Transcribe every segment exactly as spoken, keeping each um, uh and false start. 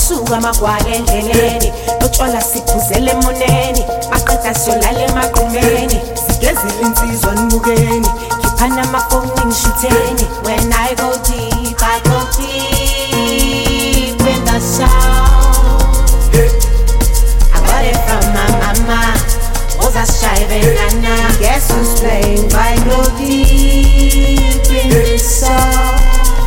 awasuka amagwala endleleni lotshwala siphuzele emoneni aqeda siyolala emaqumeni sigezile insizwa nibukeni khiphana amafoni ngishitheni. When I go deep, I go deep in the sound. I got it from my mama, was a shy nana. Guess who's playing? I go deep in the sound.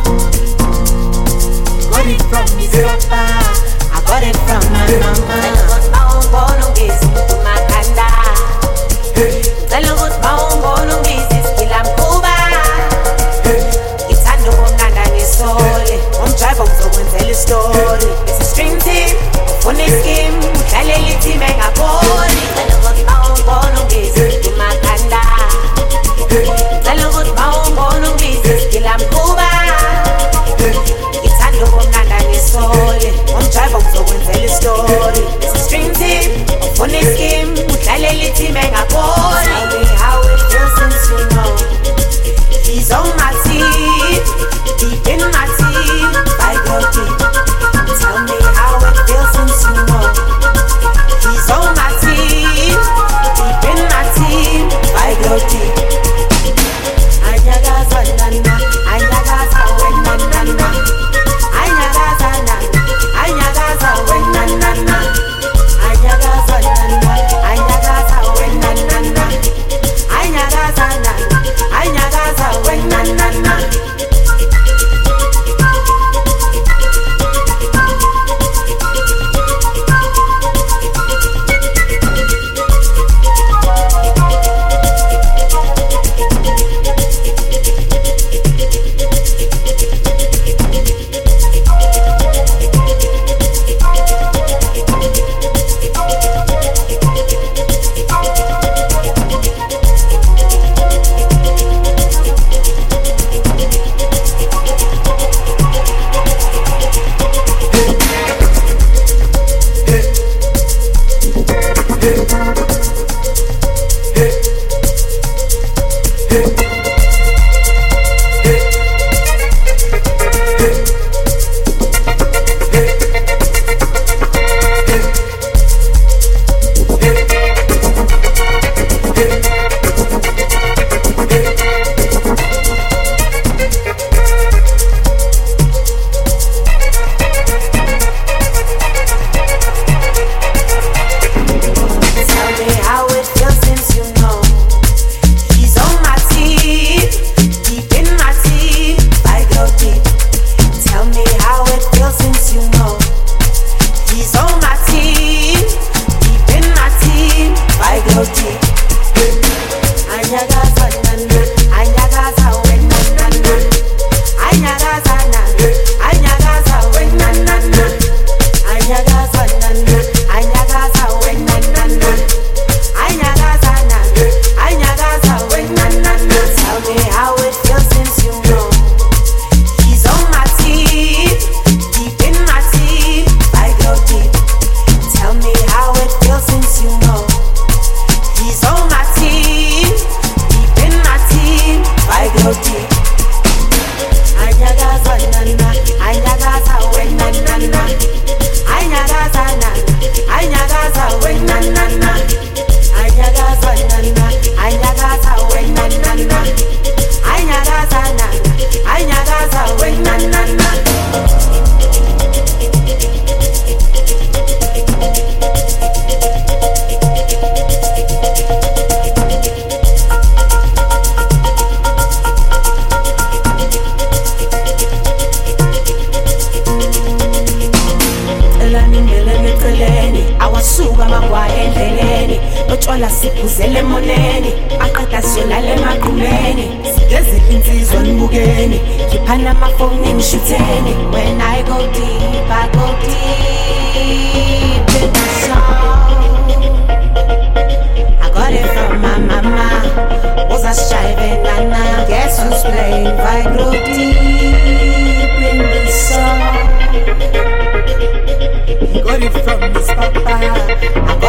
Got it from his papa, I got it from my mama. Tell us how bono is to my kanda. Tell us how bono is kila mkuba. Itando kumnanda ngisole, umjive uzokwenzela story. It's a stream team, ufuna scheme, udlalele team engaboni. Tell us how bono is to my kanda. Tell us how bono is kila mkuba. Sole, umjive uzokwenzela story. It's a stream team, ufuna scheme, udlalele team engaboni. Tell me how it feels since you know he's on my team, deep in my team, I go deep. Tell me how it feels since you know he's on my team, deep in my team, I go deep. Anyagaza nana, anyagaza we nana. Anyagaza nana, anyagaza we nana. Anyagaza nana, anyagaza we nana. Anyagaza nana, anyagaza we nana. Lotshwala siphuzele emoneni aqeda siyolala emaqumeni sigezile insizwa nibukeni khiphana amafoni ngishitheni. When I go deep, I go deep in the sound. I got it from my mama, was a shy nana. Guess who's playing? I go deep in the sound. He got it from his papa.